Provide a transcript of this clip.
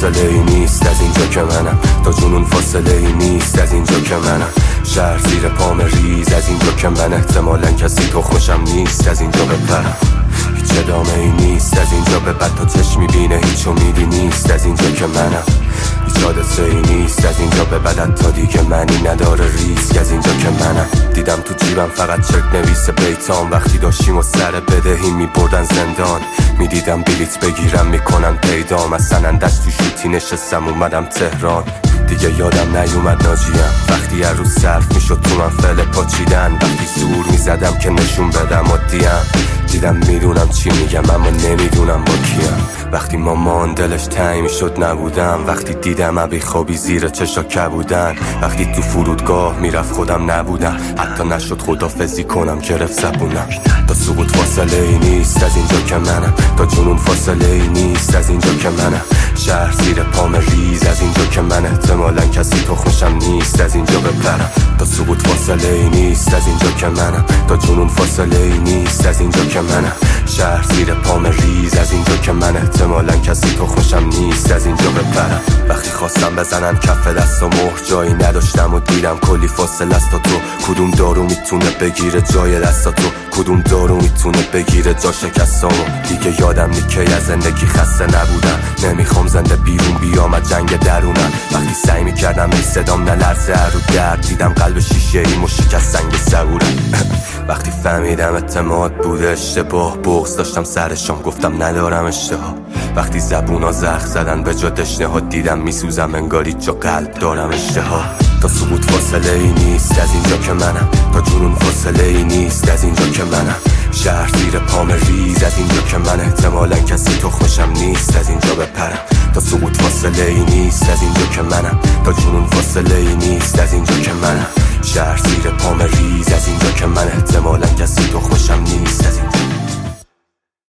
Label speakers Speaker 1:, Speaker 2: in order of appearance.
Speaker 1: فاصله ای نیست از اینجا که منم، تا جنون فاصله ای نیست از اینجا که منم. شهر زیر پام ریز از اینجا که من احتمالاً کسی تو خوشم نیست از اینجا بپرم. هیچ ادامه ای نیست از اینجا به بعد، تا چشم میبینه هیچ امیدی نیست از اینجا که منم. هیچ حادثه ای نیست از اینجا به بعد، تا دیگه معنی نداره ریسک از اینجا که منم. دیدم تو جیبم فقط چک نویس بیتام، وقتی داشتیم و سر بدهی میبردن زندان. میدیدم بلیت بگیرم میکنن پیدام، از سنندش تو شوتی نشستم اومدم تهران. دیگه یادم نیومد ناجیم وقتی هر روز صرف میشد تو من فعل پاچیدن، وقتی زور میزدم که نشون بدم عادیم. دیدم میدونم چی میگم اما نمیدونم با کیم. وقتی مامان دلش تنگ میشد نبودم، وقتی دیدم ابی خوابی زیر چشا کبودن، وقتی تو فرودگاه میرفت خودم نبودم، حتی نشد خدافزی کنم گرفت زبونم. تا سقوط فاصله ای نیست از اینجا که منم، تا جنون فاصله ای نیست از اینجا که منم. شهر زیر پام ریز از اینجا که من احتمالاً کسی تو خوشم نیست از اینجا بپرم. تا سقوط فاصله ای نیست از اینجا که منم، تا جنون فاصله ای نیست از اینجا که منم. شهر زیر پام ریز از اینجا که من احتمالاً کسی تو خوشم نیست از اینجا بپرم. وقتی خواستم بزنم کف دست و مهر جایی نداشتم و دیدم کلی فاصله است. تو کدوم دارو میتونه بگیره جای دست تو، کدوم دارو میتونه بگیره جا شکستامو. دیگه یادم نی که از زندگی خسته نبودم، نمیخوام زنده بیرون بیام از جنگ درونم. وقتی سعی میکردم ای صدام نلرزه رو درد، دیدم قلب شیشه ای مشک از سنگ صبورم. وقتی فهمیدم اعتماد بوده اشتباه، بغض داشتم سرشام گفتم ندارم اشتها. وقتی زبونا زخم زدن به جا دشنه ها، دیدم میسوزم انگاری جا قلب دارم اشتها. تا سقوط فاصله ای نیست از اینجا که منم، تا جنون فاصله ای نیست از اینجا که منم. شهر زیر پام ریز از اینجا که من احتمالاً کسی تو خوشم نیست از اینجا بپرم. تا سقوط فاصله ای نیست از اینجا که منم، تا جنون فاصله ای نیست از اینجا که منم. شهر زیر پام ریز از اینجا که من احتمالاً کسی تو خوشم نیست از اینجا.